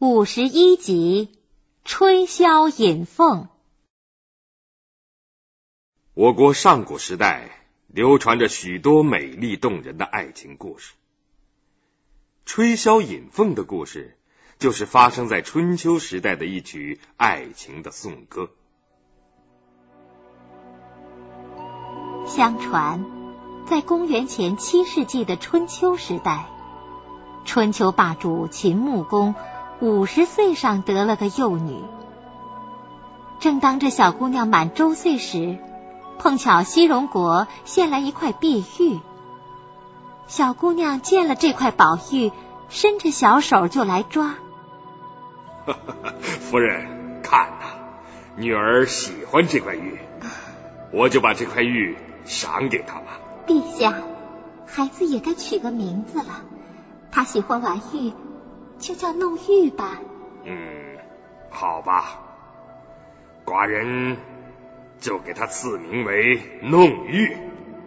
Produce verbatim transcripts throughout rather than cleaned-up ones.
五十一集，吹箫引凤。 我国上古时代流传着许多美丽动人的爱情故事。吹箫引凤的故事，就是发生在春秋时代的一曲爱情的颂歌。 相传，在公元前七世纪的春秋时代，春秋霸主秦穆公五十岁上得了个幼女。正当这小姑娘满周岁时，碰巧西戎国献来一块碧玉。小姑娘见了这块宝玉，伸着小手就来抓。 夫人，看呐，女儿喜欢这块玉，我就把这块玉赏给她吧。 陛下，孩子也该取个名字了，她喜欢玩玉，就叫弄玉吧。 嗯，好吧，寡人就给她赐名为弄玉。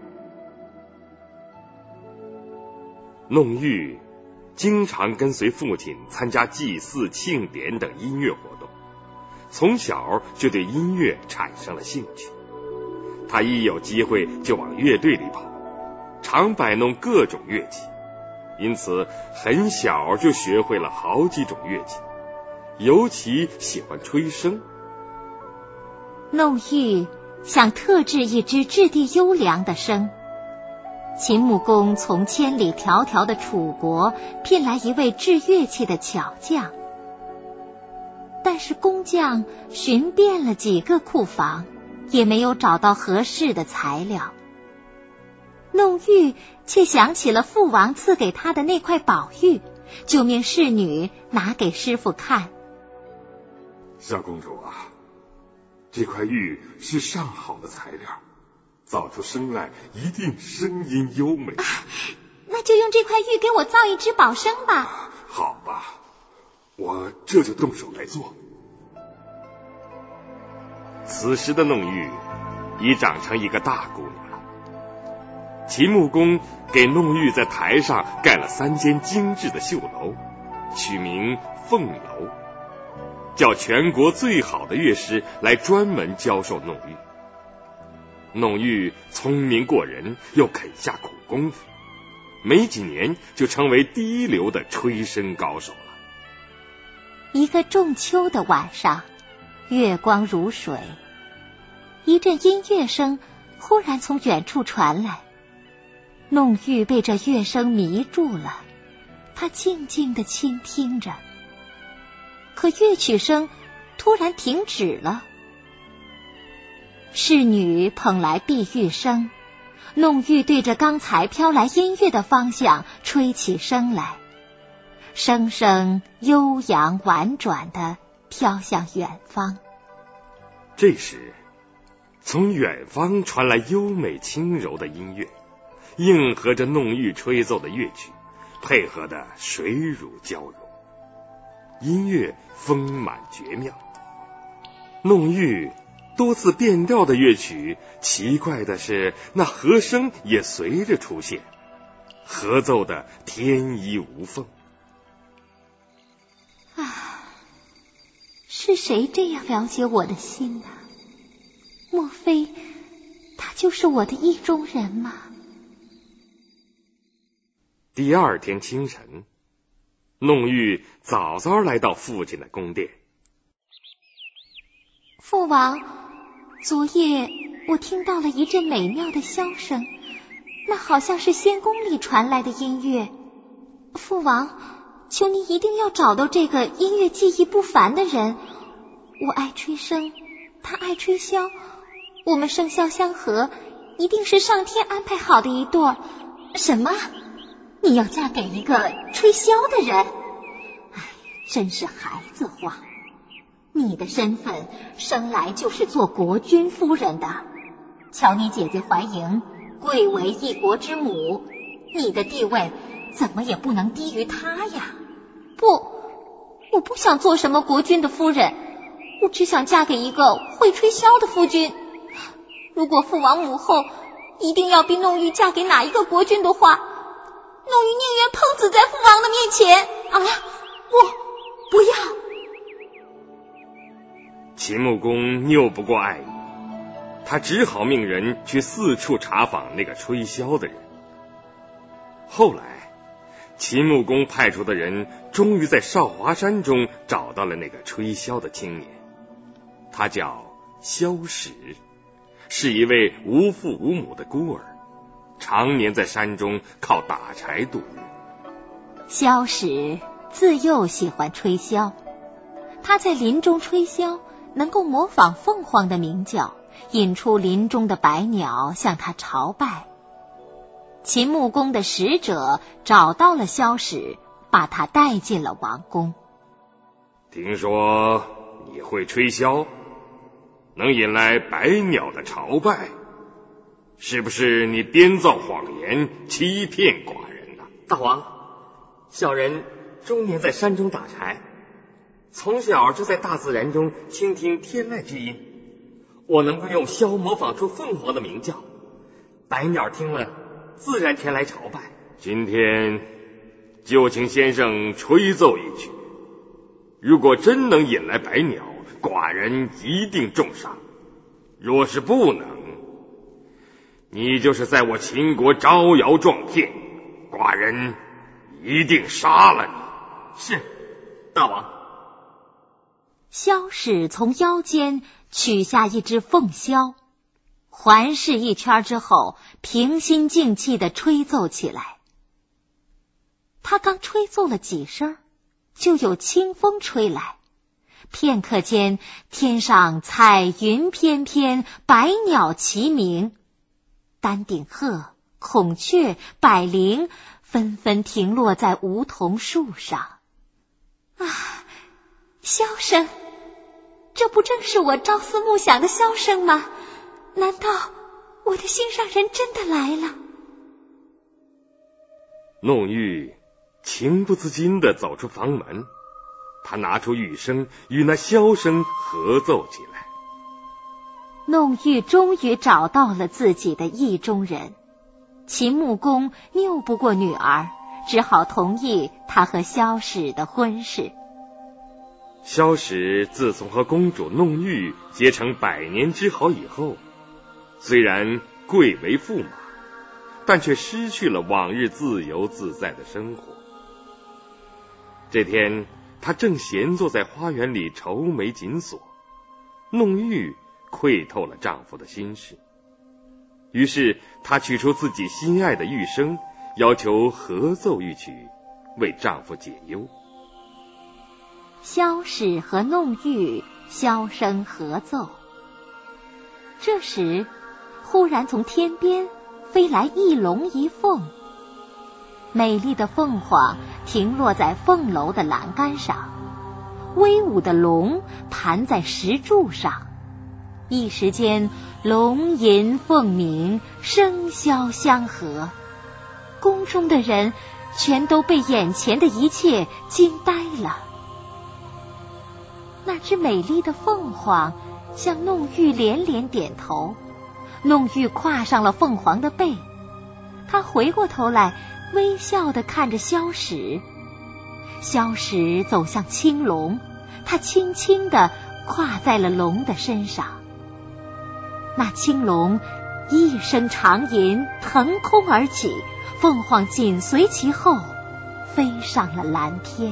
弄玉经常跟随父亲参加祭祀、庆典等音乐活动，从小就对音乐产生了兴趣。他一有机会就往乐队里跑，常摆弄各种乐器，因此很小就学会了好几种乐器，尤其喜欢吹笙。 弄玉想特制一支质地优良的笙。秦穆公从千里迢迢的楚国聘来一位制乐器的巧匠，但是工匠寻遍了几个库房，也没有找到合适的材料。弄玉却想起了父王赐给他的那块宝玉，就命侍女拿给师傅看。 小公主啊，这块玉是上好的材料，造出声来一定声音优美。 啊，那就用这块玉给我造一支宝笙吧。 好吧，我这就动手来做。 此时的弄玉已长成一个大姑娘了。秦穆公给弄玉在台上盖了三间精致的绣楼，取名凤楼，叫全国最好的乐师来专门教授弄玉。弄玉聪明过人，又肯下苦功夫，没几年就成为第一流的吹笙高手了。 一个仲秋的晚上，月光如水，一阵音乐声忽然从远处传来。弄玉被这乐声迷住了，他静静地倾听着，可乐曲声突然停止了。侍女捧来碧玉笙，弄玉对着刚才飘来音乐的方向吹起笙来，声声悠扬婉转地飘向远方。 这时，从远方传来优美轻柔的音乐，应和着弄玉吹奏的乐曲，配合得水乳交融，音乐丰满绝妙。弄玉多次变调的乐曲，奇怪的是那和声也随着出现，合奏的天衣无缝。 啊，是谁这样了解我的心呢？莫非他就是我的意中人吗？ 第二天清晨，弄玉早早来到父亲的宫殿。 父王，昨夜我听到了一阵美妙的箫声，那好像是仙宫里传来的音乐。父王，求您一定要找到这个音乐技艺不凡的人。我爱吹笙，他爱吹箫，我们生肖相合，一定是上天安排好的一对儿。什么？你要嫁给一个吹箫的人？哎，真是孩子话。你的身份生来就是做国君夫人的，瞧你姐姐怀莹贵为一国之母，你的地位怎么也不能低于她呀。不，我不想做什么国君的夫人，我只想嫁给一个会吹箫的夫君。如果父王母后一定要逼弄玉嫁给哪一个国君的话，弄玉宁愿碰死在父王的面前。啊，不，不要！ 秦穆公拗不过碍于，他只好命人去四处查访那个吹箫的人。后来秦穆公派出的人终于在少华山中找到了那个吹箫的青年，他叫萧史，是一位无父无母的孤儿，常年在山中靠打柴度日。 萧史自幼喜欢吹箫，他在林中吹箫，能够模仿凤凰的鸣叫，引出林中的百鸟向他朝拜。秦穆公的使者找到了萧史，把他带进了王宫。 听说你会吹箫，能引来百鸟的朝拜，是不是你编造谎言欺骗寡人呢？ 大王，小人终年在山中打柴，从小就在大自然中倾听天籁之音，我能够用箫模仿出凤凰的鸣叫，百鸟听了自然前来朝拜。 今天就请先生吹奏一曲，如果真能引来百鸟，寡人一定重赏；若是不能，你就是在我秦国招摇撞骗，寡人一定杀了你。 是，大王。 萧史从腰间取下一只凤箫，环视一圈之后，平心静气地吹奏起来。他刚吹奏了几声，就有清风吹来，片刻间，天上彩云翩翩，百鸟齐鸣，丹顶鹤、孔雀、百灵纷纷停落在梧桐树上。啊，箫声，这不正是我朝思暮想的箫声吗？难道我的心上人真的来了？ 弄玉情不自禁地走出房门，他拿出玉笙与那箫声合奏起来。 弄玉终于找到了自己的意中人，秦穆公拗不过女儿，只好同意他和萧史的婚事。 萧史自从和公主弄玉结成百年之好以后，虽然贵为驸马，但却失去了往日自由自在的生活。这天，他正闲坐在花园里愁眉紧锁，弄玉窥透了丈夫的心事，于是她取出自己心爱的玉笙，要求合奏一曲，为丈夫解忧。 萧史和弄玉箫声合奏，这时忽然从天边飞来一龙一凤，美丽的凤凰停落在凤楼的栏杆上，威武的龙盘在石柱上，一时间龙吟凤鸣，声箫相和，宫中的人全都被眼前的一切惊呆了。那只美丽的凤凰向弄玉连连点头，弄玉跨上了凤凰的背，他回过头来微笑地看着萧史。萧史走向青龙，他轻轻地跨在了龙的身上，那青龙一声长吟，腾空而起，凤凰紧随其后，飞上了蓝天。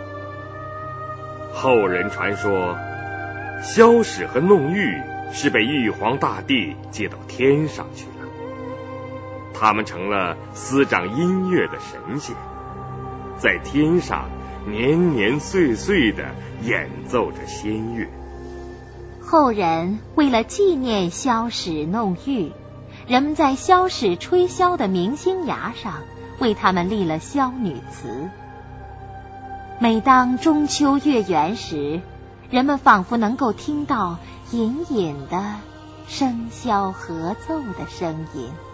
后人传说，萧史和弄玉是被玉皇大帝接到天上去了，他们成了司掌音乐的神仙，在天上年年岁岁地演奏着仙乐。 后人为了纪念萧史弄玉，人们在萧史吹箫的明星崖上为他们立了箫女祠。每当中秋月圆时，人们仿佛能够听到隐隐的笙箫合奏的声音。